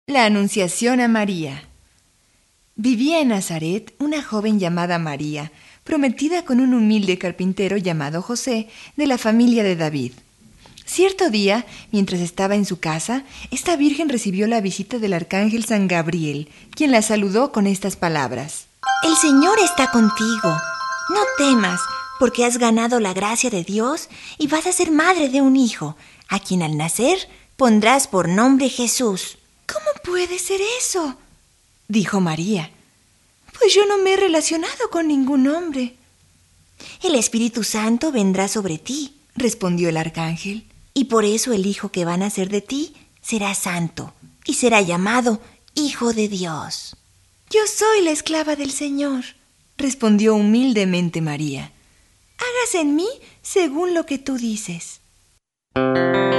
La Anunciación a María. Vivía en Nazaret una joven llamada María, prometida con un humilde carpintero llamado José, de la familia de David. Cierto día, mientras estaba en su casa, esta virgen recibió la visita del arcángel San Gabriel, quien la saludó con estas palabras: El Señor está contigo. No temas, porque has ganado la gracia de Dios y vas a ser madre de un hijo, a quien al nacer pondrás por nombre Jesús. ¿Cómo puede ser eso?, dijo María. Pues yo no me he relacionado con ningún hombre. El Espíritu Santo vendrá sobre ti, respondió el arcángel, y por eso el hijo que va a nacer de ti será santo y será llamado Hijo de Dios. Yo soy la esclava del Señor, respondió humildemente María. Hágase en mí según lo que tú dices.